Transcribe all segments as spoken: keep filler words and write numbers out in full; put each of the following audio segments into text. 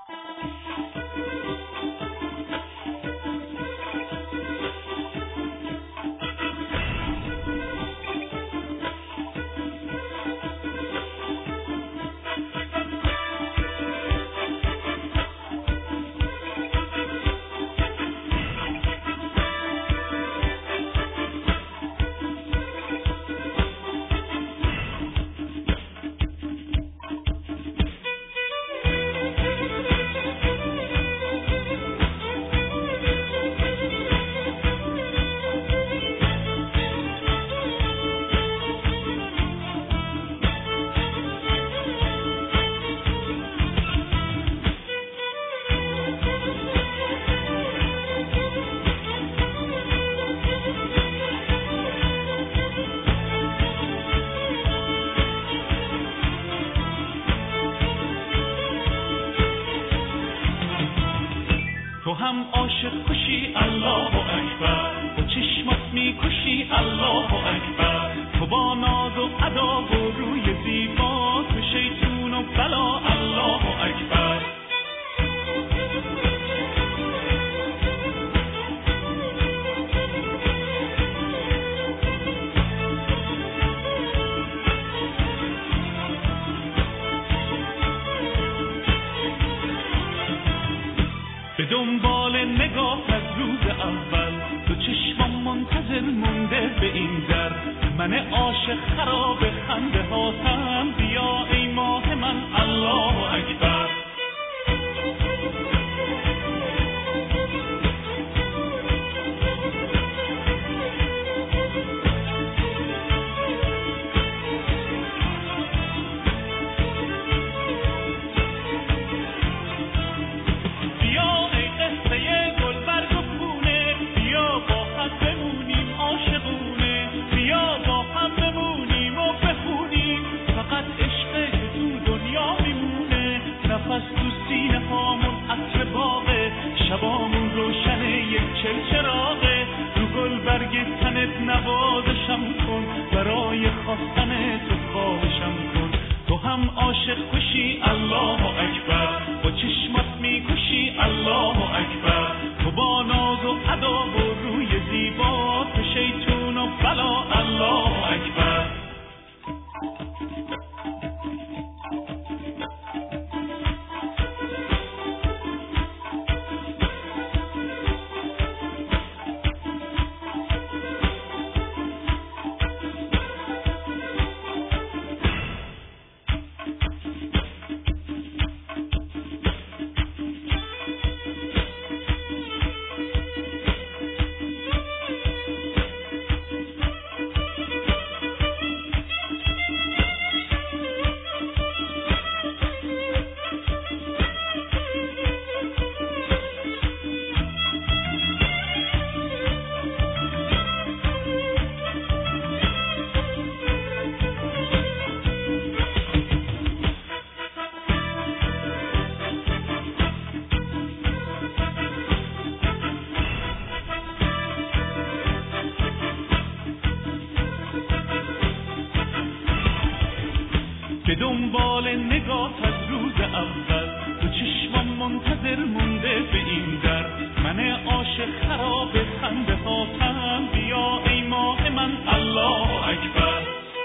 تو هم عاشق کشی الله اکبر، با چشمات میکشی الله اکبر. تو با ناز و ادا و روی زیبا، تو شیطون و بلا الله اکبر. به دنبال نگاه از روز اول، تو چشمم منتظر مونده به این در. من عاشق خراب خنده هاتم، بیا ای ماه من الله اکبر. نفس تو سینه هامون عطر باغه، شبامون روشنه یک چلچراغه. رو گل برگ تنت نوازشم کن، برای خواستن تو خواهشم کن. تو هم عاشق کشی الله اکبر، با چشمات میکشی الله اکبر. تو با ناز و ادا و روی زیبا، تو شیطون و بلا الله اکبر. به دنبال نگاه از روز اول، تو چشمم منتظر مونده به این در. من عاشق خراب خنده هاتم، بیا ای ماه من الله اکبر.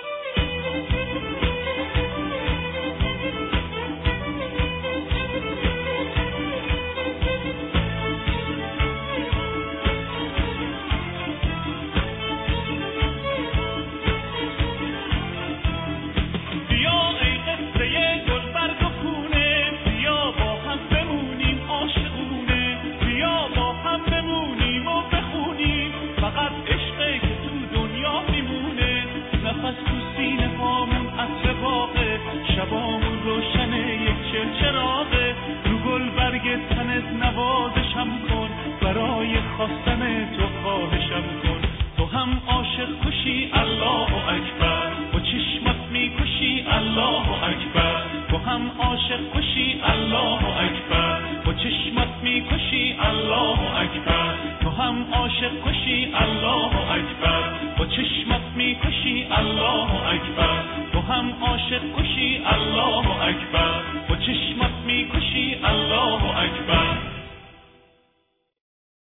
شبامون روشنه یک چلچراغه. رو گل برگ تنت نوازشم کن، برای خواستن تو خواهشم کن. تو هم عاشق کشی الله اکبر، با چشمات میکشی الله اکبر. تو هم عاشق کشی الله اکبر، با چشمات میکشی الله اکبر. تو هم عاشق کشی الله اکبر، با چشمات میکشی الله اکبر. تو هم عاشق کشی